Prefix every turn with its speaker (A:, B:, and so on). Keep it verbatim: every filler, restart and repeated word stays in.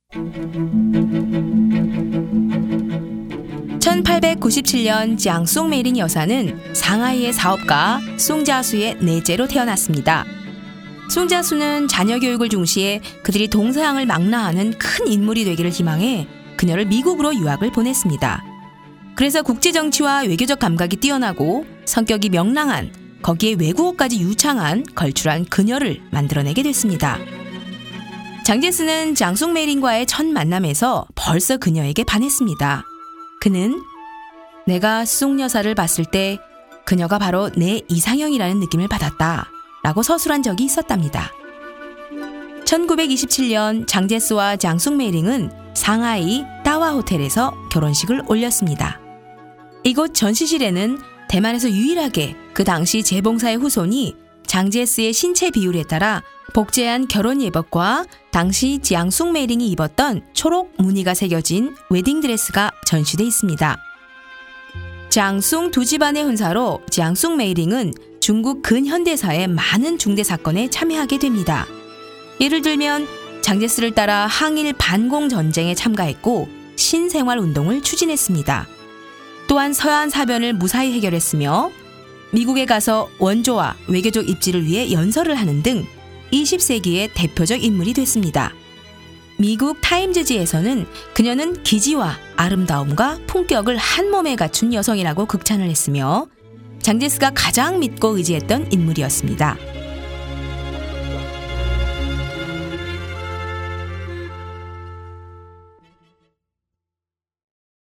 A: 천팔백구십칠 년 장송메이링 여사는 상하이의 사업가 숭자수의 넷째로 태어났습니다. 숭자수는 자녀 교육을 중시해 그들이 동서양을 망라하는 큰 인물이 되기를 희망해 그녀를 미국으로 유학을 보냈습니다. 그래서 국제정치와 외교적 감각이 뛰어나고 성격이 명랑한, 거기에 외국어까지 유창한 걸출한 그녀를 만들어내게 됐습니다. 장제스는 장송메이링과의 첫 만남에서 벌써 그녀에게 반했습니다. 그는 내가 숭 여사를 봤을 때 그녀가 바로 내 이상형이라는 느낌을 받았다 라고 서술한 적이 있었답니다. 천구백이십칠 년 장제스와 장송메이링은 상하이 따와 호텔에서 결혼식을 올렸습니다. 이곳 전시실에는 대만에서 유일하게 그 당시 재봉사의 후손이 장제스의 신체 비율에 따라 복제한 결혼 예복과 당시 장송메이링이 입었던 초록 무늬가 새겨진 웨딩드레스가 전시돼 있습니다. 장송 두 집안의 혼사로 장송메이링은 중국 근현대사의 많은 중대 사건에 참여하게 됩니다. 예를 들면 장제스를 따라 항일 반공 전쟁에 참가했고 신생활 운동을 추진했습니다. 또한 서해안 사변을 무사히 해결했으며 미국에 가서 원조와 외교적 입지를 위해 연설을 하는 등 이십 세기의 대표적 인물이 됐습니다. 미국 타임즈지에서는 그녀는 기지와 아름다움과 품격을 한 몸에 갖춘 여성이라고 극찬을 했으며 장제스가 가장 믿고 의지했던 인물이었습니다.